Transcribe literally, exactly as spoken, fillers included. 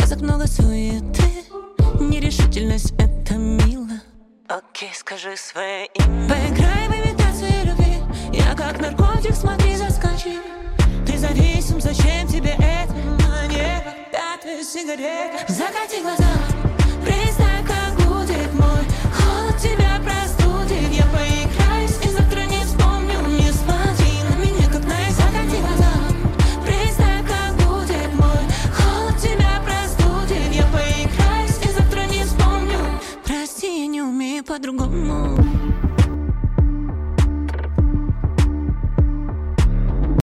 сказок, много суеты. Нерешительность — это мило. Окей, скажи свое имя. Поиграй в имитацию любви. Я как наркотик, смотри, заскочи. Ты зависим, зачем тебе это? На небо пятая сигарета. Закати глаза.